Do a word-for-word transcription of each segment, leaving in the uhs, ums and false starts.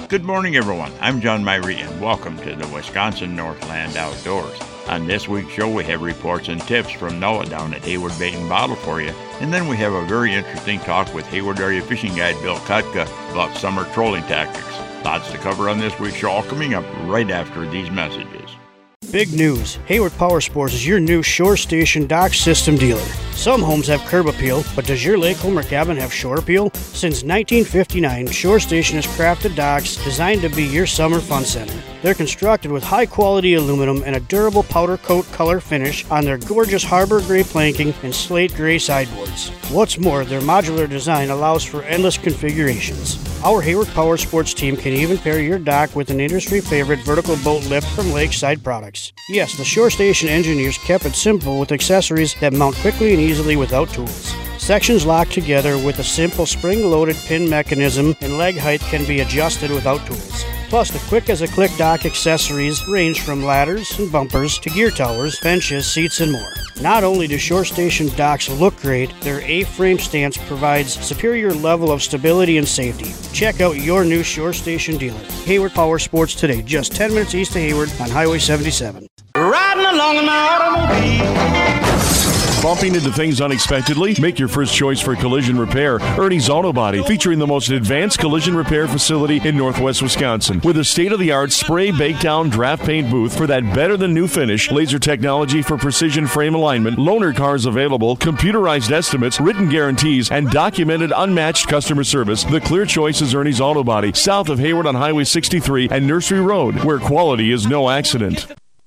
Good morning, everyone. I'm John Myrie, and welcome to the Wisconsin Northland Outdoors. On this week's show, we have reports and tips from Noah down at Hayward Bait and Bottle for you, and then we have a very interesting talk with Hayward Area Fishing Guide Bill Kutka about summer trolling tactics. Lots to cover on this week's show, all coming up right after these messages. Big news. Hayward Power Sports is your new Shore Station dock system dealer. Some homes have curb appeal, but does your lake home or cabin have shore appeal? Since nineteen fifty-nine, Shore Station has crafted docks designed to be your summer fun center. They're constructed with high-quality aluminum and a durable powder coat color finish on their gorgeous harbor gray planking and slate gray sideboards. What's more, their modular design allows for endless configurations. Our Hayward Power Sports team can even pair your dock with an industry-favorite vertical boat lift from Lakeside Products. Yes, the Shore Station engineers kept it simple with accessories that mount quickly and easily without tools. Sections lock together with a simple spring-loaded pin mechanism, and leg height can be adjusted without tools. Plus, the quick-as-a-click dock accessories range from ladders and bumpers to gear towers, benches, seats, and more. Not only do Shore Station docks look great, their A-frame stance provides superior level of stability and safety. Check out your new Shore Station dealer, Hayward Power Sports, today, just ten minutes east of Hayward on Highway seventy-seven. Riding along in my automobile. Bumping into things unexpectedly? Make your first choice for collision repair. Ernie's Auto Body, featuring the most advanced collision repair facility in northwest Wisconsin. With a state-of-the-art spray bake down draft paint booth for that better-than-new finish, laser technology for precision frame alignment, loaner cars available, computerized estimates, written guarantees, and documented unmatched customer service, the clear choice is Ernie's Auto Body, south of Hayward on Highway sixty-three and Nursery Road, where quality is no accident.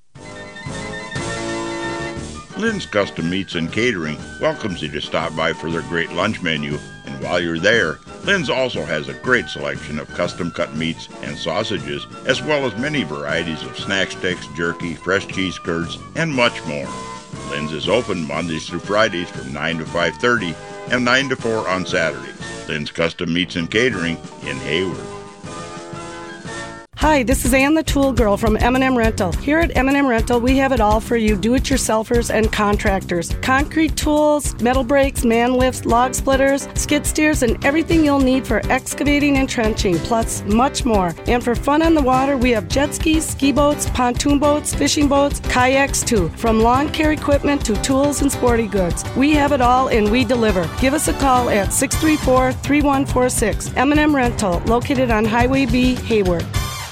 Lynn's Custom Meats and Catering welcomes you to stop by for their great lunch menu, and while you're there, Lynn's also has a great selection of custom-cut meats and sausages, as well as many varieties of snack sticks, jerky, fresh cheese curds, and much more. Lynn's is open Mondays through Fridays from nine to five thirty and nine to four on Saturdays. Lynn's Custom Meats and Catering in Hayward. Hi, this is Ann the Tool Girl from M and M Rental. Here at M and M Rental, we have it all for you do-it-yourselfers and contractors. Concrete tools, metal brakes, man lifts, log splitters, skid steers, and everything you'll need for excavating and trenching, plus much more. And for fun on the water, we have jet skis, ski boats, pontoon boats, fishing boats, kayaks too. From lawn care equipment to tools and sporty goods. We have it all and we deliver. Give us a call at six three four, three one four six. M and M Rental, located on Highway B, Hayward.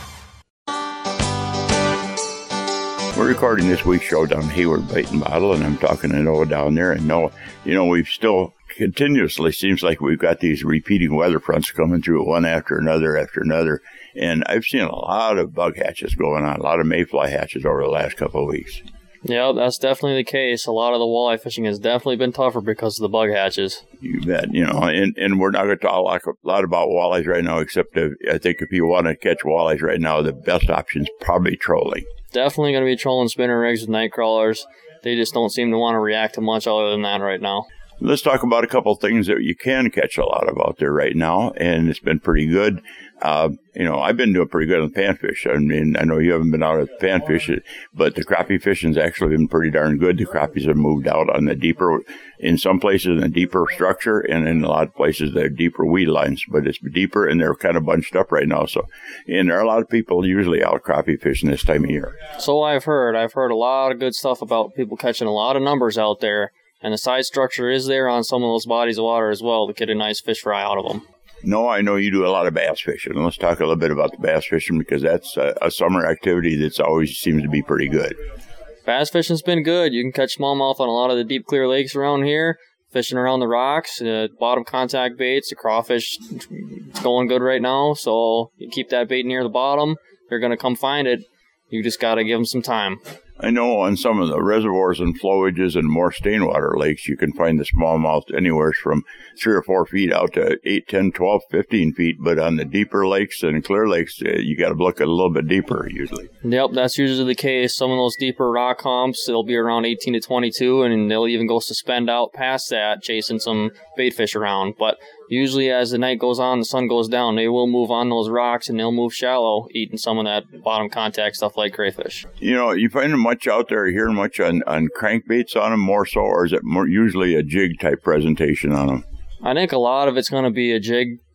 We're recording this week's show down Hayward Bait and Bottle, and I'm talking to Noah down there. And Noah, you know, we've still continuously seems like we've got these repeating weather fronts coming through one after another after another. And I've seen a lot of bug hatches going on, a lot of mayfly hatches over the last couple of weeks. Yeah, that's definitely the case. A lot of the walleye fishing has definitely been tougher because of the bug hatches. You bet. You know, and, and we're not going to talk a lot about walleyes right now, except if, I think if you want to catch walleyes right now, the best option is probably trolling. Definitely going to be trolling spinner rigs with night crawlers. They just don't seem to want to react to much other than that right now. Let's talk about a couple of things that you can catch a lot of out there right now, and it's been pretty good. Uh, you know, I've been doing pretty good on panfish. I mean, I know you haven't been out at the panfish, but the crappie fishing's actually been pretty darn good. The crappies have moved out on the deeper, in some places, in the deeper structure, and in a lot of places, they're deeper weed lines, but it's deeper, and they're kind of bunched up right now. So, and there are a lot of people usually out crappie fishing this time of year. So I've heard. I've heard a lot of good stuff about people catching a lot of numbers out there, and the size structure is there on some of those bodies of water as well to get a nice fish fry out of them. No, I know you do a lot of bass fishing. Let's talk a little bit about the bass fishing, because that's a, a summer activity that's always seems to be pretty good. Bass fishing's been good. You can catch smallmouth on a lot of the deep, clear lakes around here, fishing around the rocks, uh, bottom contact baits. The crawfish is going good right now, so you keep that bait near the bottom. They're going to come find it. You just got to give them some time. I know on some of the reservoirs and flowages and more stainwater lakes, you can find the smallmouth anywhere from three or four feet out to eight, ten, twelve, fifteen feet. But on the deeper lakes and clear lakes, uh, you got to look a little bit deeper usually. Yep, that's usually the case. Some of those deeper rock humps, they'll be around eighteen to twenty-two, and they'll even go suspend out past that, chasing some bait fish around. But usually as the night goes on, the sun goes down, they will move on those rocks and they'll move shallow, eating some of that bottom contact stuff like crayfish. You know, you find them much out there, hearing much on, on crankbaits on them more so, or is it more usually a jig type presentation on them? I think a lot of it's going to be a jig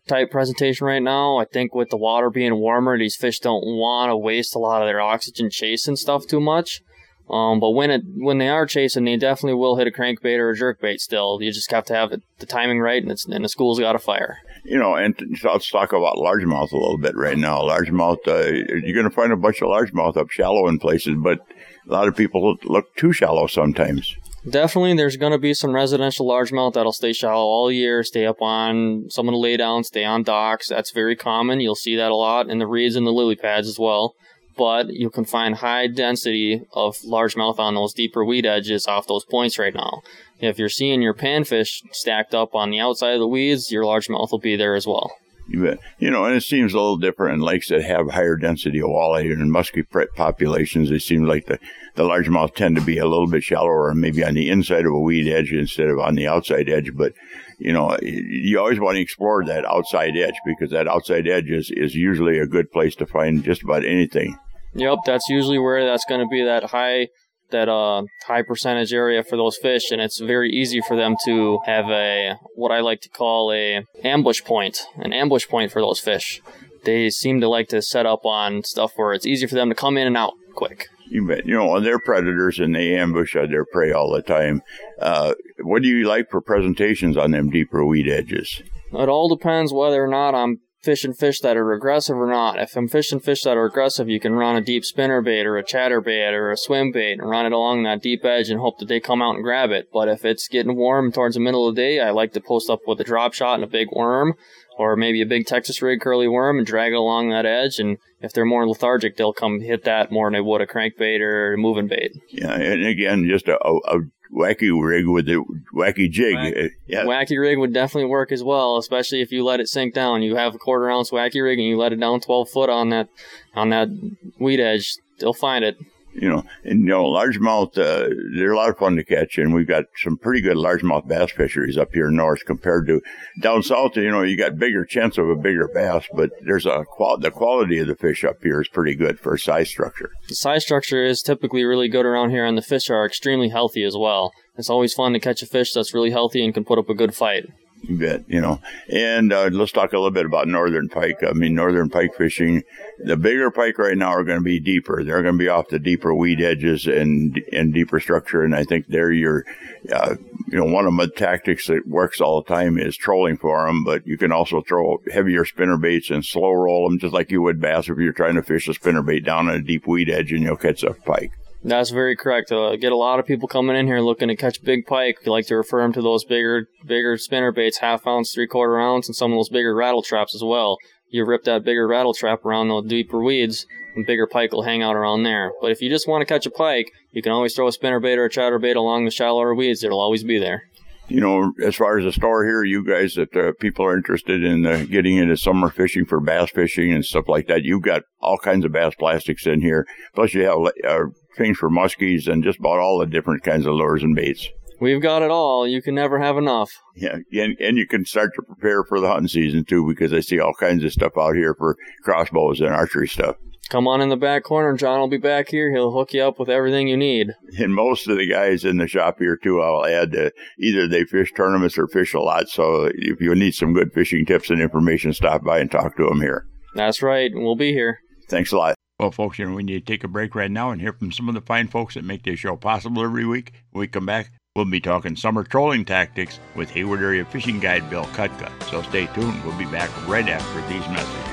type presentation right now. I think with the water being warmer, these fish don't want to waste a lot of their oxygen chasing stuff too much. Um, but when it when they are chasing, they definitely will hit a crankbait or a jerkbait still. You just have to have it, the timing right, and, it's, and the school's got to fire. You know, and let's talk about largemouth a little bit right now. Largemouth, uh, you're going to find a bunch of largemouth up shallow in places, but a lot of people look too shallow sometimes. Definitely, there's going to be some residential largemouth that'll stay shallow all year, stay up on some of the laydown, stay on docks. That's very common. You'll see that a lot in the reeds and the lily pads as well. But you can find high density of largemouth on those deeper weed edges off those points right now. If you're seeing your panfish stacked up on the outside of the weeds, your largemouth will be there as well. You bet. You know, and it seems a little different in lakes that have higher density of walleye and muskie populations. It seems like the, the largemouth tend to be a little bit shallower, maybe on the inside of a weed edge instead of on the outside edge. But, you know, you always want to explore that outside edge, because that outside edge is, is usually a good place to find just about anything. Yep, that's usually where that's going to be that high that uh high percentage area for those fish, and it's very easy for them to have a what I like to call a ambush point, an ambush point for those fish. They seem to like to set up on stuff where it's easy for them to come in and out quick. You bet. You know, they're predators and they ambush their prey all the time. Uh, what do you like for presentations on them deeper weed edges? It all depends whether or not I'm fishing fish that are aggressive or not. If I'm fishing fish that are aggressive, you can run a deep spinnerbait or a chatterbait or a swim bait and run it along that deep edge and hope that they come out and grab it. But if it's getting warm towards the middle of the day, I like to post up with a drop shot and a big worm, or maybe a big Texas rig curly worm, and drag it along that edge. And if they're more lethargic, they'll come hit that more than they would a crankbait or a moving bait. Yeah, and again, just a, a, a wacky rig with the wacky jig. Wacky, yeah. wacky rig would definitely work as well, especially if you let it sink down. You have a quarter ounce wacky rig and you let it down twelve foot on that on that weed edge, they'll find it. You know, and you know, largemouth, uh, they're a lot of fun to catch, and we've got some pretty good largemouth bass fisheries up here north compared to down south. You know, you got bigger chance of a bigger bass, but there's a qual- the quality of the fish up here is pretty good for size structure. The size structure is typically really good around here, and the fish are extremely healthy as well. It's always fun to catch a fish that's really healthy and can put up a good fight. You bet, you know. And uh, let's talk a little bit about northern pike. I mean, northern pike fishing, the bigger pike right now are going to be deeper. They're going to be off the deeper weed edges and and deeper structure. And I think they're your, uh, you know, one of the tactics that works all the time is trolling for them. But you can also throw heavier spinner baits and slow roll them just like you would bass if you're trying to fish a spinner bait down on a deep weed edge, and you'll catch a pike. That's very correct. Uh, get a lot of people coming in here looking to catch big pike. We like to refer them to those bigger bigger spinner baits, half ounce, three quarter ounce, and some of those bigger rattle traps as well. You rip that bigger rattle trap around those deeper weeds, and bigger pike will hang out around there. But if you just want to catch a pike, you can always throw a spinner bait or a chatterbait along the shallower weeds. It'll always be there. You know, as far as the store here, you guys that uh, people are interested in uh, getting into summer fishing for bass fishing and stuff like that, you've got all kinds of bass plastics in here. Plus you have uh, things for muskies and just about all the different kinds of lures and baits. We've got it all. You can never have enough. Yeah, and, and you can start to prepare for the hunting season, too, because I see all kinds of stuff out here for crossbows and archery stuff. Come on in the back corner. John will be back here. He'll hook you up with everything you need. And most of the guys in the shop here, too, I'll add, uh, either they fish tournaments or fish a lot. So if you need some good fishing tips and information, stop by and talk to them here. That's right. We'll be here. Thanks a lot. Well, folks, you know, we need to take a break right now and hear from some of the fine folks that make this show possible every week. When we come back, we'll be talking summer trolling tactics with Hayward Area Fishing Guide Bill Kutka. So stay tuned. We'll be back right after these messages.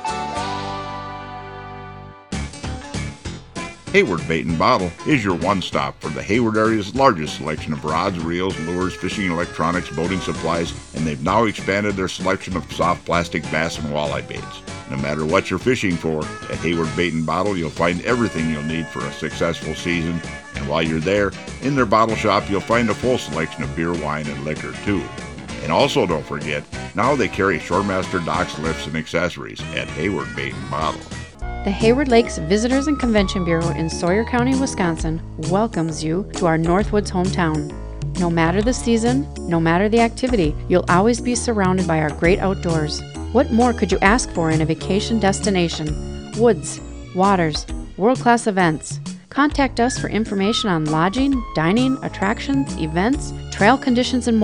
Hayward Bait and Bottle is your one-stop for the Hayward area's largest selection of rods, reels, lures, fishing electronics, boating supplies, and they've now expanded their selection of soft plastic bass and walleye baits. No matter what you're fishing for, at Hayward Bait and Bottle you'll find everything you'll need for a successful season, and while you're there, in their bottle shop you'll find a full selection of beer, wine, and liquor too. And also don't forget, now they carry Shoremaster docks, lifts, and accessories at Hayward Bait and Bottle. The Hayward Lakes Visitors and Convention Bureau in Sawyer County, Wisconsin welcomes you to our Northwoods hometown. No matter the season, no matter the activity, you'll always be surrounded by our great outdoors. What more could you ask for in a vacation destination? Woods, waters, world-class events. Contact us for information on lodging, dining, attractions, events, trail conditions, and more.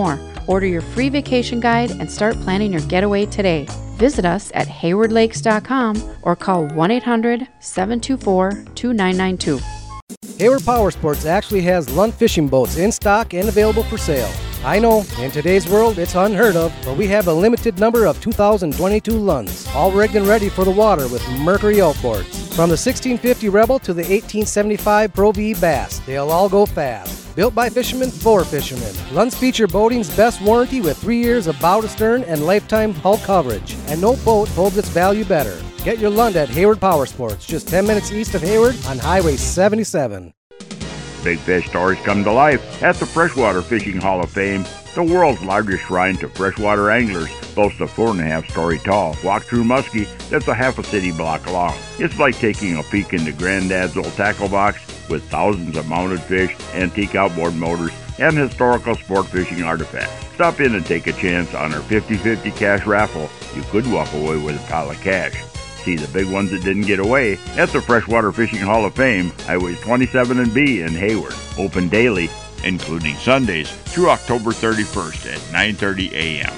Order your free vacation guide and start planning your getaway today. Visit us at hayward lakes dot com or call one eight hundred, seven two four, two nine nine two. Hayward Power Sports actually has Lund fishing boats in stock and available for sale. I know, in today's world, it's unheard of, but we have a limited number of two thousand twenty-two Lunds, all rigged and ready for the water with Mercury outboards. From the sixteen fifty Rebel to the eighteen seventy-five Pro V Bass, they'll all go fast. Built by fishermen for fishermen. Lunds feature boating's best warranty with three years of bow to stern and lifetime hull coverage. And no boat holds its value better. Get your Lund at Hayward Power Sports, just ten minutes east of Hayward on Highway seventy-seven. Big fish stories come to life at the Freshwater Fishing Hall of Fame. The world's largest shrine to freshwater anglers boasts a four and a half story tall walk-through muskie that's a half a city block long. It's like taking a peek into Granddad's old tackle box with thousands of mounted fish, antique outboard motors, and historical sport fishing artifacts. Stop in and take a chance on our fifty fifty cash raffle. You could walk away with a pile of cash. See the big ones that didn't get away at the Freshwater Fishing Hall of Fame, Highways twenty-seven and B in Hayward. Open daily, including Sundays, through October thirty-first at nine thirty a.m.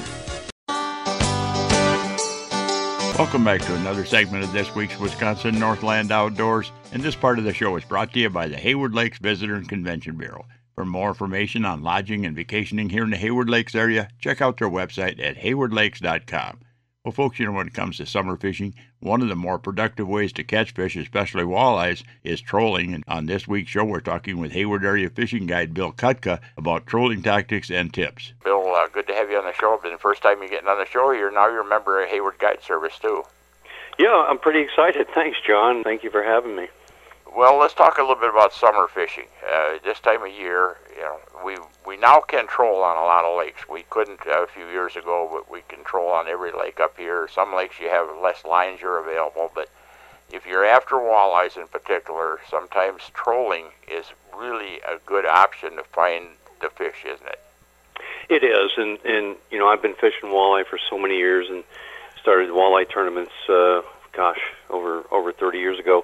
Welcome back to another segment of this week's Wisconsin Northland Outdoors, and this part of the show is brought to you by the Hayward Lakes Visitor and Convention Bureau. For more information on lodging and vacationing here in the Hayward Lakes area, check out their website at hayward lakes dot com. Well, folks, you know, when it comes to summer fishing, one of the more productive ways to catch fish, especially walleyes, is trolling. And on this week's show, we're talking with Hayward Area Fishing Guide Bill Kutka about trolling tactics and tips. Bill, uh, good to have you on the show. Been the first time you're getting on the show here. Now you're a member of Hayward Guide Service, too. Yeah, I'm pretty excited. Thanks, John. Thank you for having me. Well, let's talk a little bit about summer fishing. Uh, this time of year, you know, we we now can troll on a lot of lakes. We couldn't uh, a few years ago, but we can troll on every lake up here. Some lakes you have less lines are available, but if you're after walleyes in particular, sometimes trolling is really a good option to find the fish, isn't it? It is, and, and you know, I've been fishing walleye for so many years and started walleye tournaments, uh, gosh, over over thirty years ago.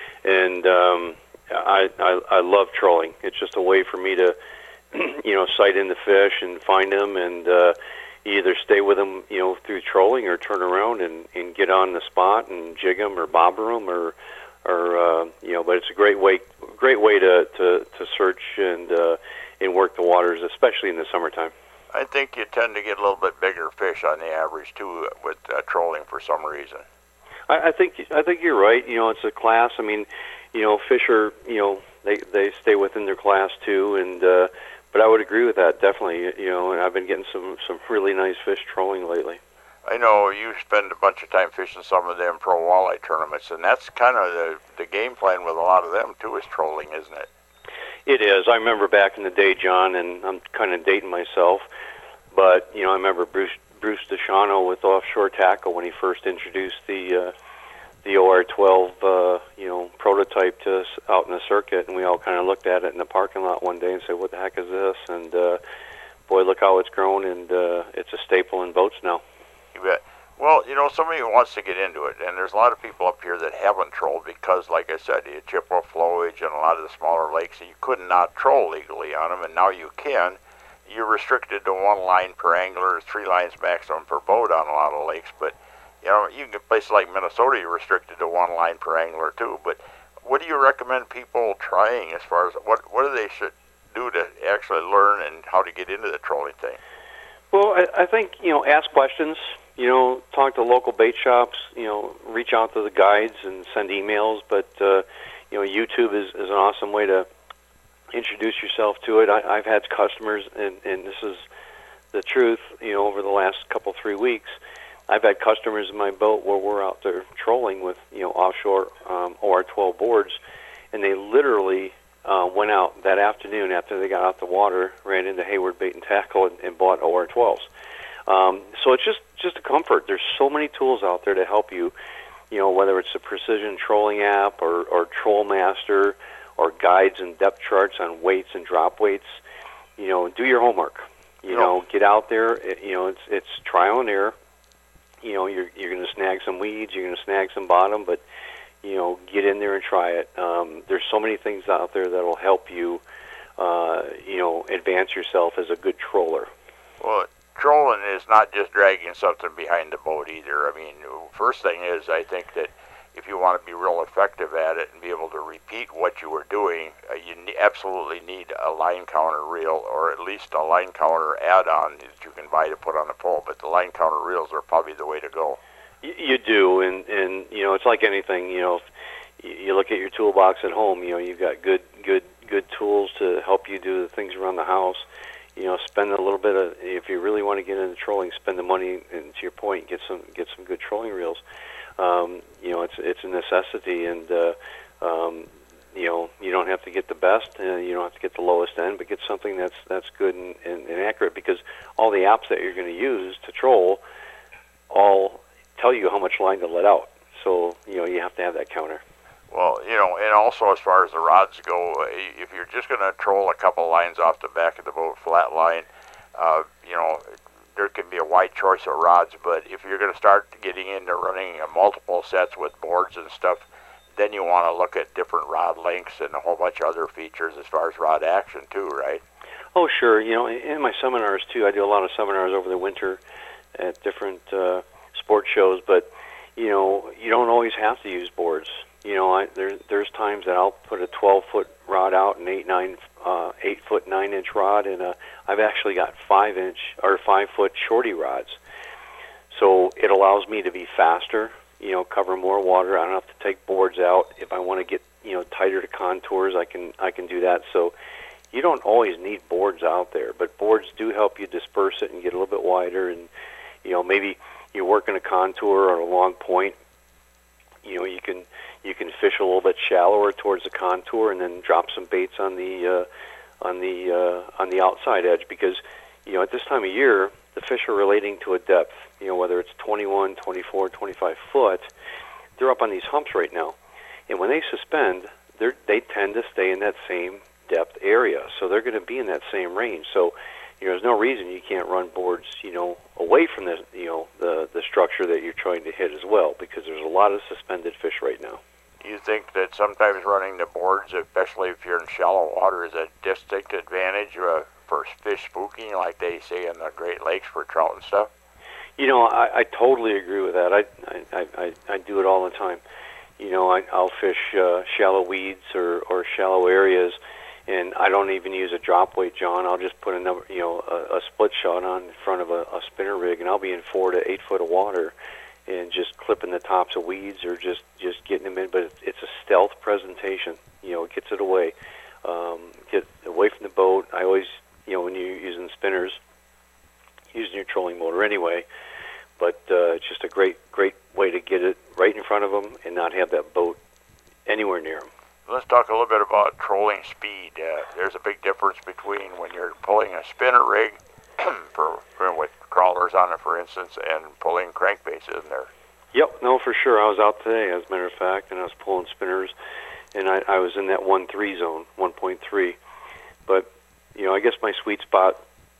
And um, I, I I love trolling. It's just a way for me to, you know, sight in the fish and find them, and uh, either stay with them, you know, through trolling, or turn around and, and get on the spot and jig them or bobber them, or or uh, you know. But it's a great way great way to to, to search and uh, and work the waters, especially in the summertime. I think you tend to get a little bit bigger fish on the average too with uh, trolling for some reason. I, I think I think you're right. You know, it's a class. I mean, you know, fish are, you know, they they stay within their class too, and uh, but I would agree with that definitely. You know, and I've been getting some some really nice fish trolling lately. I know you spend a bunch of time fishing some of them pro walleye tournaments, and that's kind of the the game plan with a lot of them too, is trolling, isn't it? It is. I remember back in the day, John, and I'm kind of dating myself, but you know, I remember Bruce. Bruce DeShano with Offshore Tackle when he first introduced the uh, the O R twelve uh, you know prototype to us out in the circuit, and we all kind of looked at it in the parking lot one day and said, "What the heck is this?" And uh, boy, look how it's grown, and uh, it's a staple in boats now. You bet. Well, you know, somebody who wants to get into it, and there's a lot of people up here that haven't trolled because, like I said, you chip off flowage and a lot of the smaller lakes, you could not troll legally on them, and now you can. You're restricted to one line per angler, three lines maximum per boat on a lot of lakes. But, you know, you can get places like Minnesota, you're restricted to one line per angler too. But what do you recommend people trying as far as what what do they should do to actually learn and how to get into the trolling thing? Well, I, I think, you know, ask questions. You know, talk to local bait shops. You know, reach out to the guides and send emails. But uh, you know, YouTube is, is an awesome way to introduce yourself to it. I, I've had customers, and, and this is the truth, you know, over the last couple, three weeks, I've had customers in my boat where we're out there trolling with, you know, offshore um, O R twelve boards, and they literally uh, went out that afternoon after they got out the water, ran into Hayward Bait and Tackle, and, and bought O R twelves. Um, so it's just, just a comfort. There's so many tools out there to help you, you know, whether it's a precision trolling app or, or Troll Master, or guides and depth charts on weights and drop weights. You know, do your homework. You know, get out there. You know, it's it's trial and error. You know, you're you're going to snag some weeds, you're going to snag some bottom, but you know, get in there and try it. Um, there's so many things out there that will help you. Uh, you know, advance yourself as a good troller. Well, trolling is not just dragging something behind the boat either. I mean, first thing is, I think that if you want to be real effective at it and be able to repeat what you were doing, uh, you ne- absolutely need a line counter reel, or at least a line counter add-on that you can buy to put on the pole. But the line counter reels are probably the way to go. You, you do, and, and, you know, it's like anything, you know, if you look at your toolbox at home, you know, you've got good, good, good tools to help you do the things around the house. You know, spend a little bit of, if you really want to get into trolling, spend the money, and to your point, get some, get some good trolling reels. Um, you know, it's it's a necessity, and uh, um, you know, you don't have to get the best, uh, you don't have to get the lowest end, but get something that's that's good and, and, and accurate, because all the apps that you're going to use to troll all tell you how much line to let out. So, you know, you have to have that counter. Well, you know, and also as far as the rods go, if you're just going to troll a couple lines off the back of the boat, flat line, uh, you know, there can be a wide choice of rods, but if you're going to start getting into running uh, multiple sets with boards and stuff, then you want to look at different rod lengths and a whole bunch of other features as far as rod action too, right? Oh, sure. You know, in my seminars too, I do a lot of seminars over the winter at different uh, sport shows, but, you know, you don't always have to use boards. You know, I, there, there's times that I'll put a twelve-foot rod out, an eight, nine, uh, eight-foot, nine-inch rod, and a, I've actually got five-inch or five-foot shorty rods. So it allows me to be faster, you know, cover more water. I don't have to take boards out. If I want to get, you know, tighter to contours, I can I can do that. So you don't always need boards out there, but boards do help you disperse it and get a little bit wider. And, you know, maybe you're working a contour or a long point. You know, you can you can fish a little bit shallower towards the contour and then drop some baits on the uh, on the uh, on the outside edge, because, you know, at this time of year the fish are relating to a depth. You know, whether it's twenty-one, twenty-four, twenty-five foot, they're up on these humps right now, and when they suspend, they they tend to stay in that same depth area, so they're going to be in that same range. So, you know, there's no reason you can't run boards, you know, away from the, you know, the the structure that you're trying to hit as well, because there's a lot of suspended fish right now. Do you think that sometimes running the boards, especially if you're in shallow water, is a distinct advantage uh, for fish spooking, like they say in the Great Lakes for trout and stuff? You know, I, I totally agree with that. I, I, I, I do it all the time. You know, I, I'll fish uh, shallow weeds or, or shallow areas, and I don't even use a drop weight, John. I'll just put a number, you know, a, a split shot on in front of a, a spinner rig, and I'll be in four to eight foot of water, and just clipping the tops of weeds or just, just getting them in. But it's, it's a stealth presentation. You know, it gets it away, um, get away from the boat. I always, you know, when you're using spinners, using your trolling motor anyway, but uh, it's just a great, great way to get it right in front of them and not have that boat anywhere near them. Let's talk a little bit about trolling speed. Uh, there's a big difference between when you're pulling a spinner rig for, for with crawlers on it, for instance, and pulling crankbaits, isn't there? Yep, no, for sure. I was out today, as a matter of fact, and I was pulling spinners, and I, I was in that one three zone, one point three. But, you know, I guess my sweet spot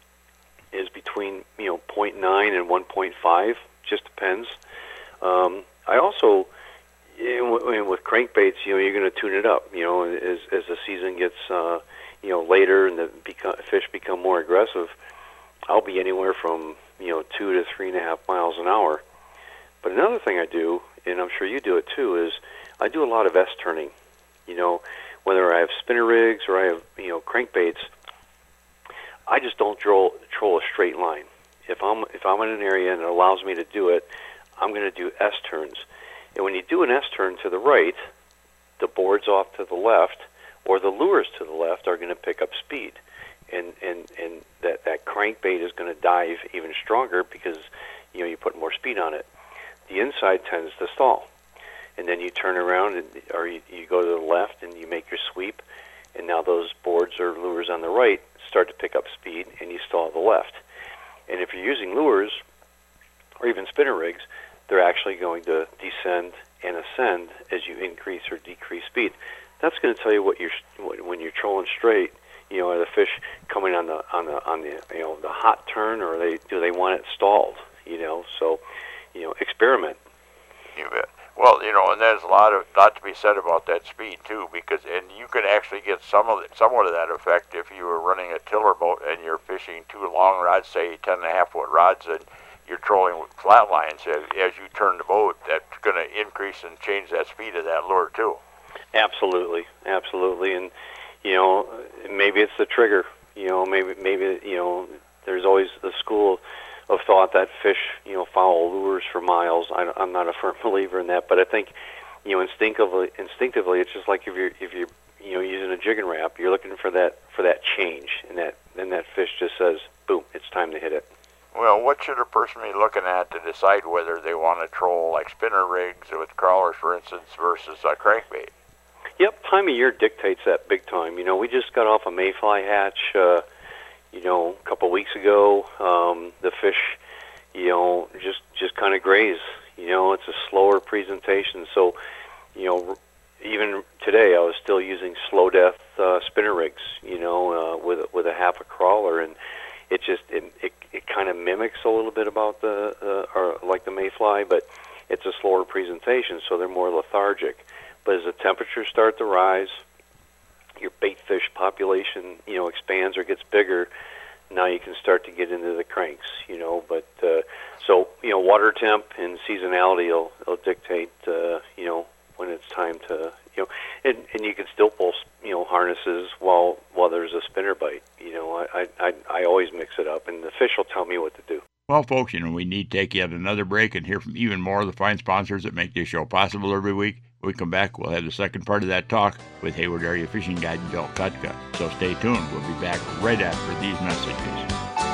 is between, you know, zero point nine and one point five, just depends. Um, I also, you know, with crankbaits, you know, you're going to tune it up, you know, as, as the season gets, uh, you know, later and the become, fish become more aggressive. I'll be anywhere from, you know, two to three and a half miles an hour. But another thing I do, and I'm sure you do it too, is I do a lot of S-turning. You know, whether I have spinner rigs or I have, you know, crankbaits, I just don't troll, troll a straight line. If I'm if I'm in an area and it allows me to do it, I'm going to do S-turns. And when you do an S-turn to the right, the boards off to the left or the lures to the left are going to pick up speed. And, and, and that, that crankbait is going to dive even stronger because, you know, you put more speed on it. The inside tends to stall. And then you turn around and, or you, you go to the left and you make your sweep, and now those boards or lures on the right start to pick up speed and you stall the left. And if you're using lures or even spinner rigs, they're actually going to descend and ascend as you increase or decrease speed. That's going to tell you what you're when you're trolling straight. You know, are the fish coming on the on the on the you know the hot turn, or are they do they want it stalled? You know, so you know, experiment. You bet. Well, you know, and there's a lot of lot to be said about that speed too, because and you can actually get some of it, somewhat of that effect if you were running a tiller boat and you're fishing two long rods, say ten and a half foot rods, and you're trolling with flat lines. As, as you turn the boat, that's going to increase and change that speed of that lure too. Absolutely, absolutely, and you know, maybe it's the trigger. You know, maybe maybe you know, there's always the school of thought that fish, you know, follow lures for miles. I, I'm not a firm believer in that, but I think, you know, instinctively, instinctively, it's just like if you're if you're you know using a jig and wrap, you're looking for that for that change, and that then that fish just says, boom, it's time to hit it. Well, what should a person be looking at to decide whether they want to troll like spinner rigs with crawlers, for instance, versus a crankbait? Yep, time of year dictates that big time. You know, we just got off a mayfly hatch. Uh, You know, a couple of weeks ago, um, the fish, you know, just just kind of graze. You know, it's a slower presentation. So, you know, even today, I was still using slow death uh, spinner rigs. You know, uh, with with a half a crawler, and it just it it, it kind of mimics a little bit about the uh, or like the mayfly, but it's a slower presentation, so they're more lethargic. But as the temperatures start to rise, your bait fish population, you know, expands or gets bigger, now you can start to get into the cranks, you know. But uh, so, you know, water temp and seasonality will, will dictate, uh, you know, when it's time to, you know, and, and you can still pull, you know, harnesses while while there's a spinner bite. You know, I, I, I always mix it up, and the fish will tell me what to do. Well, folks, you know, we need to take yet another break and hear from even more of the fine sponsors that make this show possible every week. When we come back, we'll have the second part of that talk with Hayward Area Fishing Guide Bill Kutka. So stay tuned. We'll be back right after these messages.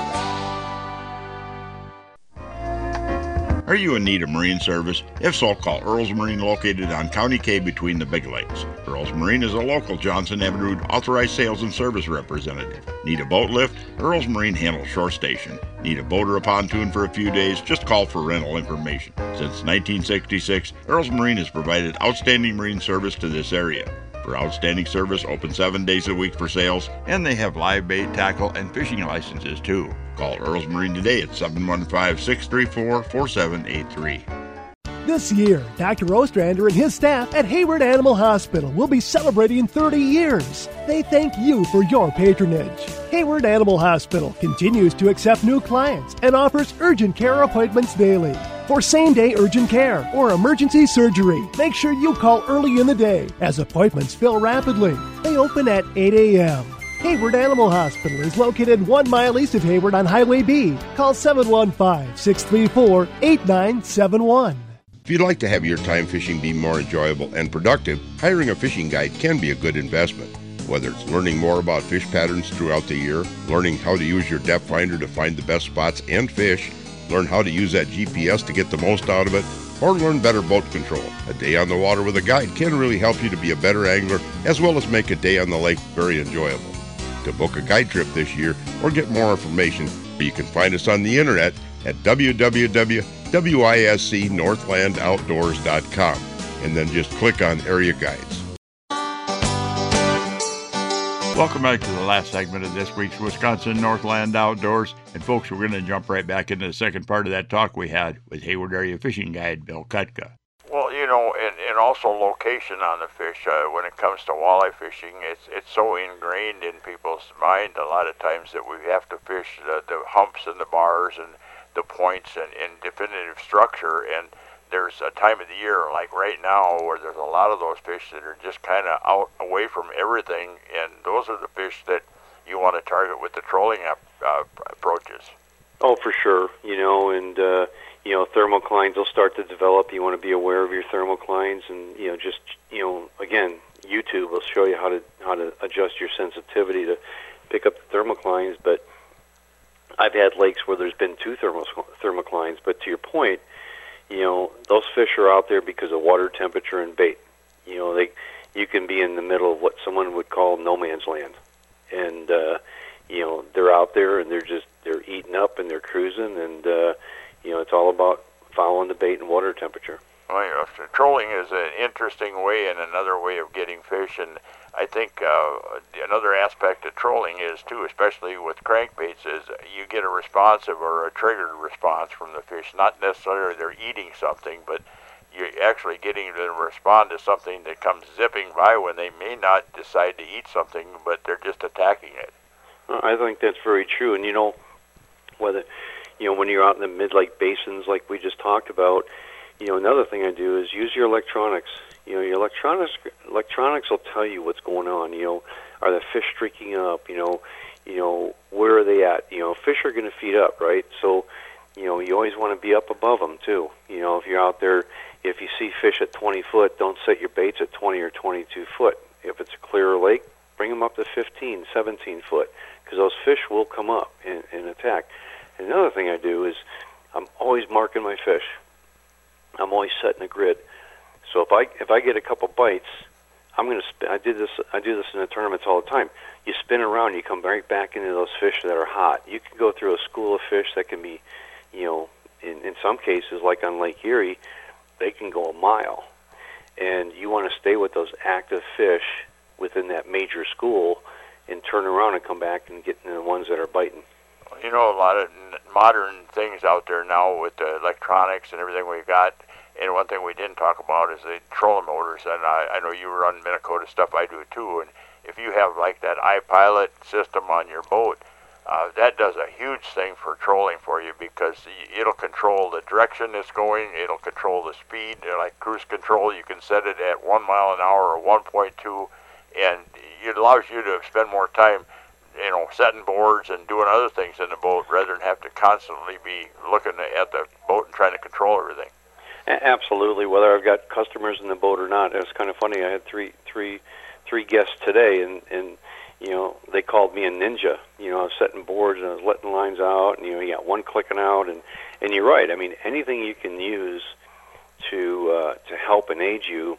Are you in need of marine service? If so, call Earl's Marine, located on County K between the Big Lakes. Earl's Marine is a local Johnson Evinrude authorized sales and service representative. Need a boat lift? Earl's Marine handles shore station. Need a boat or a pontoon for a few days? Just call for rental information. Since nineteen sixty-six, Earl's Marine has provided outstanding marine service to this area. For outstanding service, open seven days a week for sales, and they have live bait, tackle, and fishing licenses too. Call Earl's Marine today at seven one five, six three four, four seven eight three. This year, Doctor Ostrander and his staff at Hayward Animal Hospital will be celebrating thirty years. They thank you for your patronage. Hayward Animal Hospital continues to accept new clients and offers urgent care appointments daily. For same-day urgent care or emergency surgery, make sure you call early in the day, as appointments fill rapidly. They open at eight a.m. Hayward Animal Hospital is located one mile east of Hayward on Highway B. Call seven one five, six three four, eight nine seven one. If you'd like to have your time fishing be more enjoyable and productive, hiring a fishing guide can be a good investment. Whether it's learning more about fish patterns throughout the year, learning how to use your depth finder to find the best spots and fish, learn how to use that G P S to get the most out of it, or learn better boat control. A day on the water with a guide can really help you to be a better angler, as well as make a day on the lake very enjoyable. To book a guide trip this year or get more information, you can find us on the internet at w w w dot wisc northland outdoors dot com, and then just click on Area Guides. Welcome back to the last segment of this week's Wisconsin Northland Outdoors. And folks, we're going to jump right back into the second part of that talk we had with Hayward Area Fishing Guide Bill Kutka. Well, you know, and, and also location on the fish. Uh, when it comes to walleye fishing, it's it's so ingrained in people's mind a lot of times that we have to fish the, the humps and the bars and the points and, and definitive structure. And there's a time of the year, like right now, where there's a lot of those fish that are just kind of out away from everything, and those are the fish that you want to target with the trolling uh, approaches. Oh, for sure. You know, and uh, you know, thermoclines will start to develop. You want to be aware of your thermoclines, and you know, just you know, again, YouTube will show you how to how to adjust your sensitivity to pick up the thermoclines. But I've had lakes where there's been two thermo thermoclines. But to your point, you know, those fish are out there because of water temperature and bait. You know, they you can be in the middle of what someone would call no man's land, and uh, you know, they're out there and they're just they're eating up and they're cruising, and uh, you know, it's all about following the bait and water temperature. Well, you know, so trolling is an interesting way and another way of getting fish, and I think uh, another aspect of trolling is too, especially with crankbaits, is you get a responsive or a triggered response from the fish. Not necessarily they're eating something, but you're actually getting them to respond to something that comes zipping by when they may not decide to eat something, but they're just attacking it. I think that's very true. And, you know, whether, you know, when you're out in the mid-lake basins like we just talked about, you know, another thing I do is use your electronics. You know, your electronics electronics will tell you what's going on. You know, are the fish streaking up? You know, you know, where are they at? You know, fish are going to feed up, right? So, you know, you always want to be up above them too. You know, if you're out there, if you see fish at twenty foot, don't set your baits at twenty or twenty-two foot. If it's a clearer lake, bring them up to fifteen, seventeen foot, because those fish will come up and, and attack. And another thing I do is I'm always marking my fish. I'm always setting a grid. So if I if I get a couple bites, I'm going to spin. I did this. I do this in the tournaments all the time. You spin around, you come right back into those fish that are hot. You can go through a school of fish that can be, you know, in, in some cases, like on Lake Erie, they can go a mile. And you want to stay with those active fish within that major school and turn around and come back and get into the ones that are biting. You know, a lot of modern things out there now with the electronics and everything we've got. And one thing we didn't talk about is the trolling motors. And I, I know you run Minnesota stuff, I do too. And if you have like that iPilot system on your boat, uh, that does a huge thing for trolling for you, because it'll control the direction it's going, it'll control the speed, like cruise control. You can set it at one mile an hour or one point two, and it allows you to spend more time, you know, setting boards and doing other things in the boat rather than have to constantly be looking at the boat and trying to control everything. Absolutely, whether I've got customers in the boat or not. It's kind of funny. I had three, three, three guests today, and, and you know, they called me a ninja. You know, I was setting boards and I was letting lines out, and you know, you got one clicking out, and and you're right. I mean, anything you can use to uh, to help and aid you,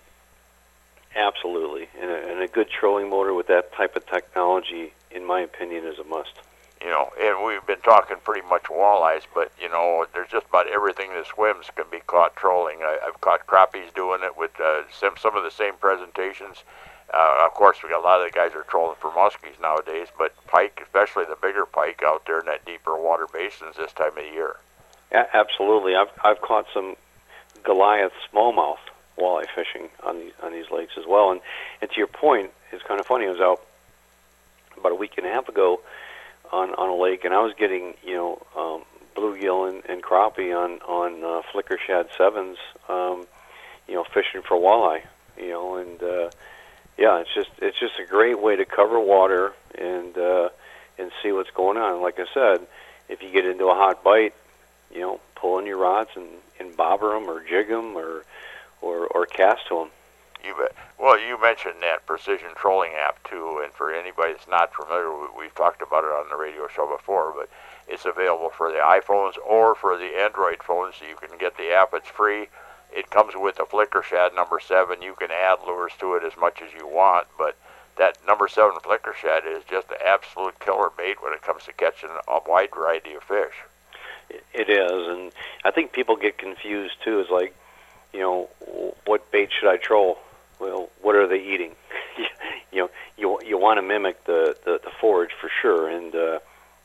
absolutely. And a, and a good trolling motor with that type of technology, in my opinion, is a must. You know, and we've been talking pretty much walleyes, but, you know, there's just about everything that swims can be caught trolling. I, I've caught crappies doing it with uh, some, some of the same presentations. Uh, of course, we got a lot of the guys are trolling for muskies nowadays, but pike, especially the bigger pike out there in that deeper water basins this time of year. A- absolutely. I've I've caught some Goliath smallmouth walleye fishing on these on these lakes as well. And, and to your point, it's kind of funny. I was out about a week and a half ago on on a lake, and I was getting, you know, um, bluegill and, and crappie on on uh, flicker shad sevens, um, you know, fishing for walleye, you know, and uh, yeah, it's just it's just a great way to cover water and uh, and see what's going on. Like I said, if you get into a hot bite, you know, pull in your rods and, and bobber them or jig them or or or cast to them. You bet. Well, you mentioned that Precision Trolling app too, and for anybody that's not familiar, we've talked about it on the radio show before, but it's available for the iPhones or for the Android phones. So you can get the app. It's free. It comes with a flicker shad number seven. You can add lures to it as much as you want, but that number seven flicker shad is just an absolute killer bait when it comes to catching a wide variety of fish. It is, and I think people get confused too. It's like, you know, what bait should I troll? Well, what are they eating? you know, you you want to mimic the, the, the forage for sure, and uh,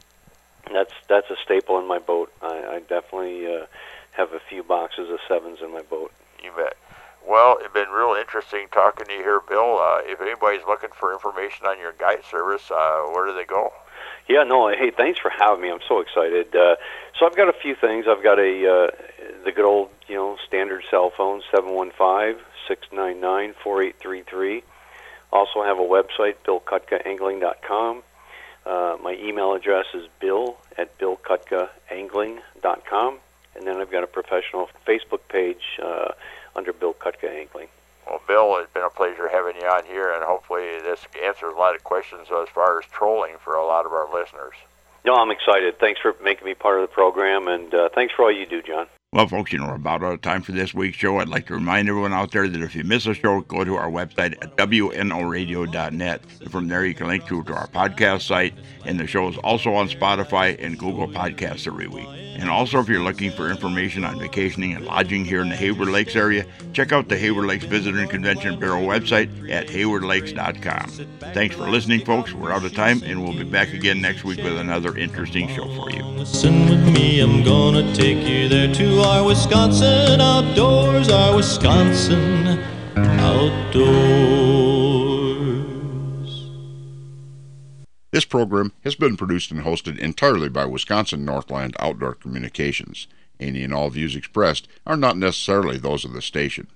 that's that's a staple in my boat. I, I definitely uh, have a few boxes of sevens in my boat. You bet. Well, it's been real interesting talking to you here, Bill. Uh, if anybody's looking for information on your guide service, uh, where do they go? Yeah, no, hey, thanks for having me. I'm so excited. Uh, so I've got a few things. I've got a uh, the good old, you know, standard cell phone, seven one five, six nine nine, four eight three three. Also have a website, bill kutka angling dot com. Uh, my email address is bill at bill kutka angling dot com. And then I've got a professional Facebook page uh, under Bill Kutka Angling. Well, Bill, it's been a pleasure having you on here, and hopefully this answers a lot of questions as far as trolling for a lot of our listeners. No, I'm excited. Thanks for making me part of the program, and uh, thanks for all you do, John. Well, folks, you know, we're about out of time for this week's show. I'd like to remind everyone out there that if you miss a show, go to our website at w n o radio dot net. And from there, you can link through to our podcast site, and the show is also on Spotify and Google Podcasts every week. And also, if you're looking for information on vacationing and lodging here in the Hayward Lakes area, check out the Hayward Lakes Visitor and Convention Bureau website at hayward lakes dot com. Thanks for listening, folks. We're out of time, and we'll be back again next week with another interesting show for you. Listen with me, I'm gonna take you there to our Wisconsin outdoors, our Wisconsin outdoors. This program has been produced and hosted entirely by Wisconsin Northland Outdoor Communications. Any and all views expressed are not necessarily those of the station.